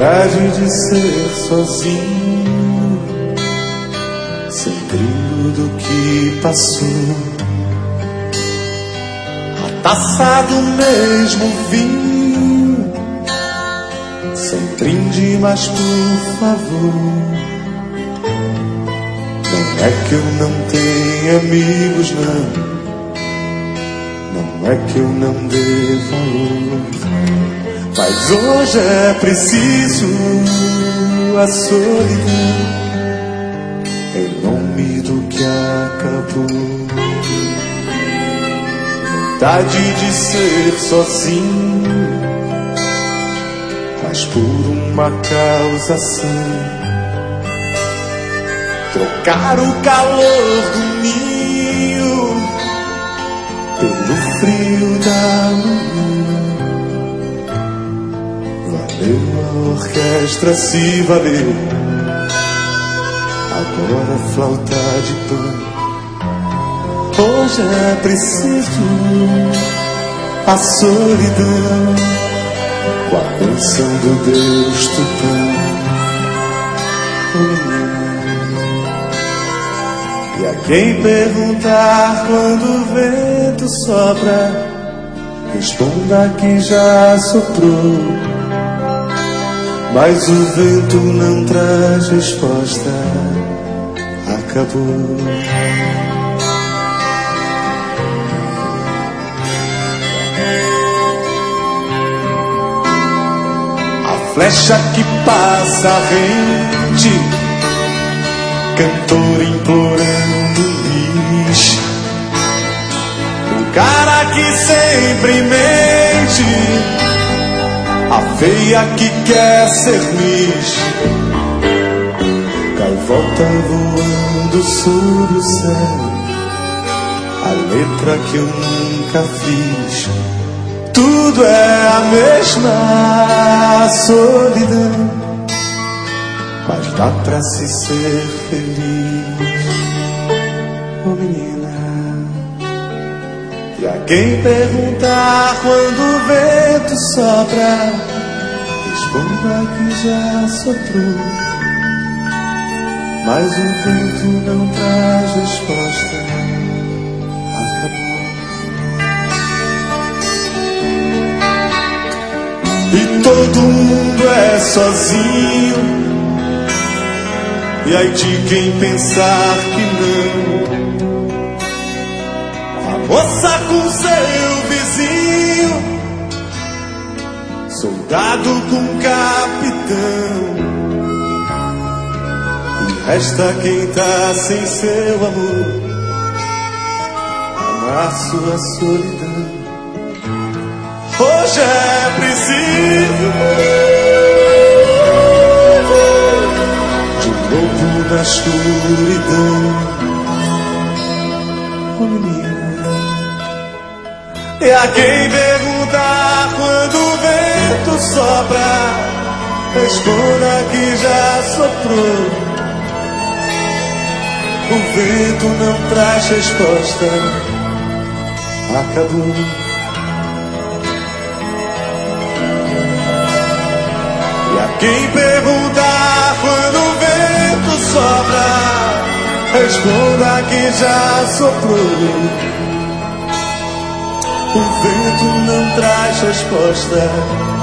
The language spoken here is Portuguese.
Saudade de ser sozinho, sem brilho do que passou. A taça do mesmo vinho, sem brinde, mas por favor. Não é que eu não tenho amigos, não. Não é que eu não dê valor. Mas hoje é preciso a solidão em nome do que acabou. Vontade de ser sozinho, mas por uma causa sã. Trocar o calor do ninho pelo frio da manhã. Valeu a orquestra, se valeu. Agora flauta de pano. Hoje é preciso a solidão com a bênção do Deus Tupã. E a quem perguntar quando o vento sopra, responda que já soprou. Mas o vento não traz resposta, acabou. A flecha que passa rente, cantor implorando lhes. O cara que sempre mente, a feia que quer ser miss. Gaivota voando sobre o céu, a letra que eu nunca fiz. Tudo é a mesma solidão, mas dá pra se ser feliz. Oh menina, e a quem perguntar quando o vento sopra, responda que já soprou. Mas o vento não traz resposta, acabou. E todo mundo é sozinho, e ai de quem pensar que não. A moça com seu vizinho, soldado com capitão. E resta quem tá sem seu amor, amar sua solidão. Hoje é preciso de novo na escuridão. Oh menina, e a quem perguntar quando o vento sopra, responda que já soprou. O vento não traz resposta, acabou. E a quem perguntar quando o vento sopra, responda que já soprou. O vento não traz resposta,